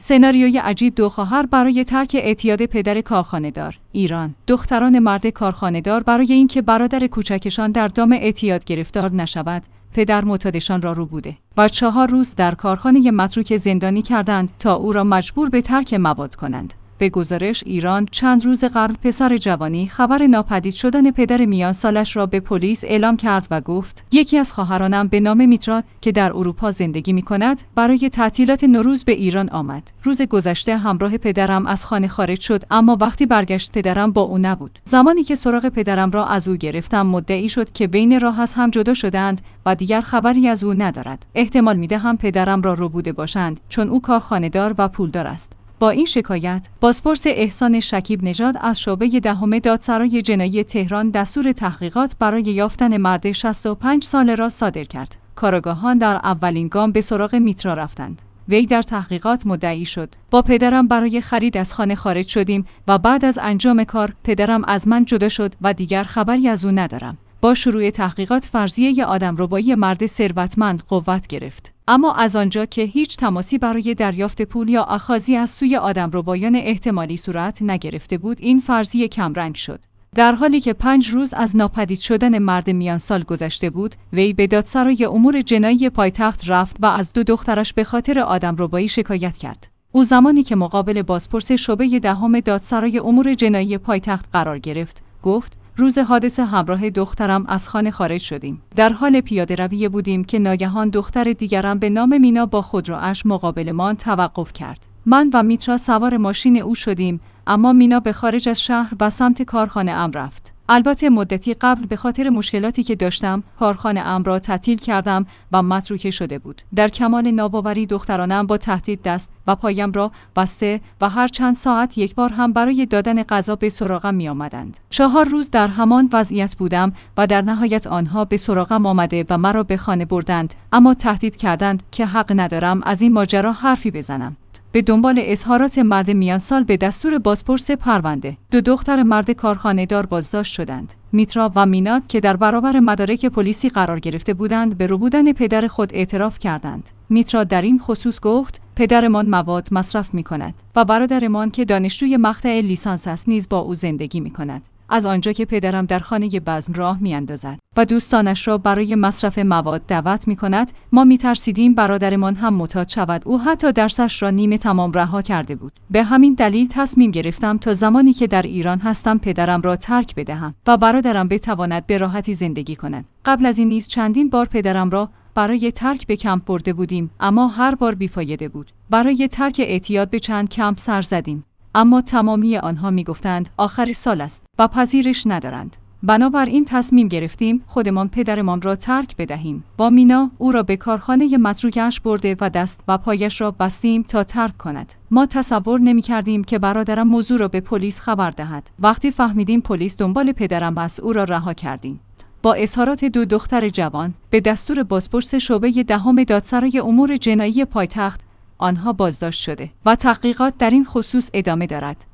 سناریوی عجیب دو خواهر برای ترک اعتیاد پدر کارخانه‌دار. ایران. دختران مرد کارخانه‌دار برای اینکه برادر کوچکشان در دام اعتیاد گرفتار نشود، پدر معتادشان را رو بوده و 4 روز در کارخانه متروک زندانی کردند تا او را مجبور به ترک مواد کنند. به گزارش ایران چند روز قبل پسر جوانی خبر ناپدید شدن پدر میان سالش را به پلیس اعلام کرد و گفت یکی از خواهرانم به نام میترا که در اروپا زندگی می‌کند برای تعطیلات نوروز به ایران آمد. روز گذشته همراه پدرم از خانه خارج شد، اما وقتی برگشت پدرم با او نبود. زمانی که سراغ پدرم را از او گرفتم مدعی شد که بین راه از هم جدا شدند و دیگر خبری از او ندارد. احتمال می‌دهم پدرم را رو بوده باشند چون او کارخانه‌دار و پولدار است. با این شکایت، بازپرس احسان شکیب نژاد از شعبه 10 دادسرای جنایی تهران دستور تحقیقات برای یافتن مرد 65 ساله را صادر کرد. کارآگاهان در اولین گام به سراغ میترا رفتند. وی در تحقیقات مدعی شد: با پدرم برای خرید از خانه خارج شدیم و بعد از انجام کار پدرم از من جدا شد و دیگر خبری از او ندارم. با شروع تحقیقات فرضیه آدمربایی مرد ثروتمند قوت گرفت. اما از آنجا که هیچ تماسی برای دریافت پول یا آخاذی از سوی آدمربایان احتمالی صورت نگرفته بود، این فرضیه کمرنگ شد. در حالی که 5 روز از ناپدید شدن مرد میان سال گذشته بود، وی به دادسرای امور جنایی پایتخت رفت و از 2 دخترش به خاطر آدمربایی شکایت کرد. او زمانی که مقابل بازپرس شعبه 10 دادسرای امور جنایی پایتخت قرار گرفت، گفت: روز حادثه همراه دخترم از خانه خارج شدیم. در حال پیاده روی بودیم که ناگهان دختر دیگرم به نام مینا با خودرویش مقابلمان توقف کرد. من و میترا سوار ماشین او شدیم، اما مینا به خارج از شهر و سمت کارخانه ام رفت. البته مدتی قبل به خاطر مشکلاتی که داشتم کارخانه ام را تعطیل کردم و متروکه شده بود. در کمال ناباوری دخترانم با تهدید دست و پایم را بسته و هر چند ساعت یک بار هم برای دادن غذا به سراغم می آمدند. 4 روز در همان وضعیت بودم و در نهایت آنها به سراغم آمده و مرا به خانه بردند، اما تهدید کردند که حق ندارم از این ماجرا حرفی بزنم. به دنبال اظهارات مرد میان سال به دستور بازپرس پرونده، 2 دختر مرد کارخانه‌دار بازداشت شدند. میترا و مینا که در برابر مدارک پلیسی قرار گرفته بودند، به ربودن پدر خود اعتراف کردند. میترا در این خصوص گفت: پدرمان مواد مصرف می‌کند و برادرمان که دانشجوی مقطع لیسانس است نیز با او زندگی می‌کند. از آنجا که پدرم در خانه بزم راه میاندازد و دوستانش را برای مصرف مواد دعوت می‌کند، ما می‌ترسیدیم برادرمان هم معتاد شود. او حتی درسش را نیمه تمام رها کرده بود. به همین دلیل تصمیم گرفتم تا زمانی که در ایران هستم پدرم را ترک بدهم و برادرم بتواند به راحتی زندگی کند. قبل از این نیز چندین بار پدرم را برای ترک به کمپ برده بودیم، اما هر بار بیفایده بود. برای ترک اعتیاد به چند کمپ سر زدیم، اما تمامی آنها میگفتند آخر سال است و پذیرش ندارند. بنابراین تصمیم گرفتیم خودمان پدرمان را ترک بدهیم. با مینا او را به کارخانه متروکش برده و دست و پایش را بستیم تا ترک کند. ما تصور نمی‌کردیم که برادرم موضوع را به پلیس خبر دهد. وقتی فهمیدیم پلیس دنبال پدرم است، او را رها کردیم. با اظهارات 2 دختر جوان به دستور بازپرس شعبه 10 دادسرای امور جنایی پایتخت، آنها بازداشت شده و تحقیقات در این خصوص ادامه دارد.